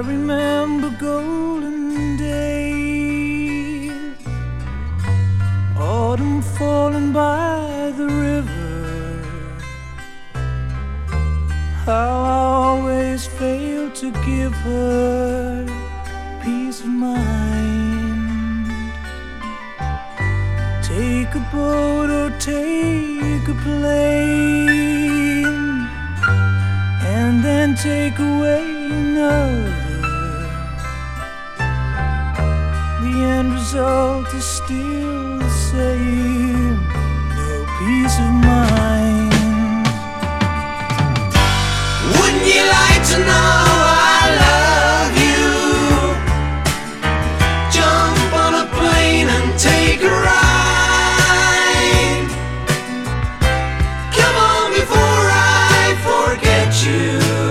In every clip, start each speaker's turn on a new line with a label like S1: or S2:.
S1: remember golden days, autumn falling by the river. How I always failed to give her peace of mind. Take a boat or take a plane, and then take away another. The end result is still the same, no peace of mind.
S2: Wouldn't you like to know I love you? Jump on a plane and take a ride. Come on before I forget you.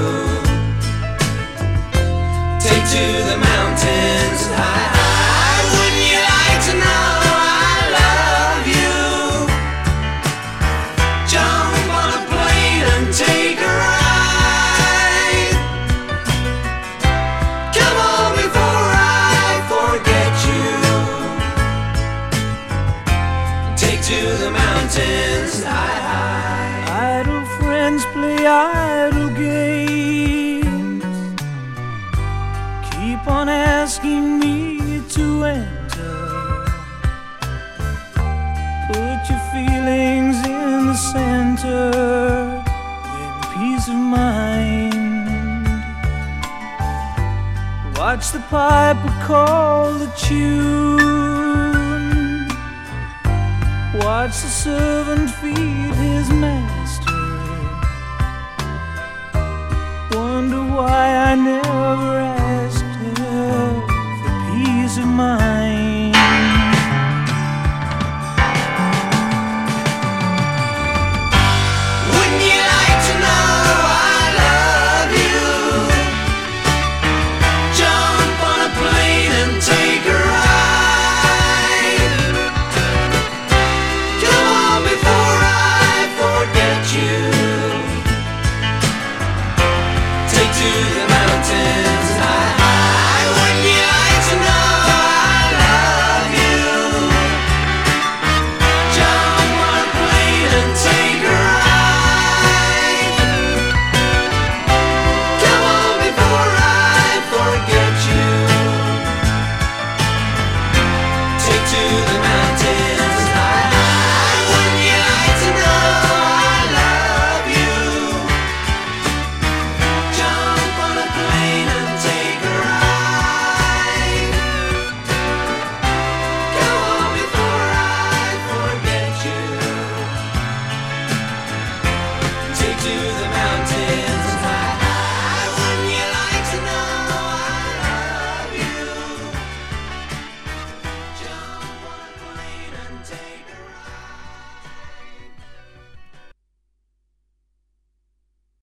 S2: Take to the mountains high, high. Wouldn't you like to know I love you? Jump on a plane and take a ride. Come on before I forget you. Take to the mountains high, high.
S1: Idle friends play idle games, keep on asking me to enter. Put your feelings in the center, win peace of mind. Watch the piper call the tune, watch the servant feed his master. Wonder why I never asked her for peace of mind.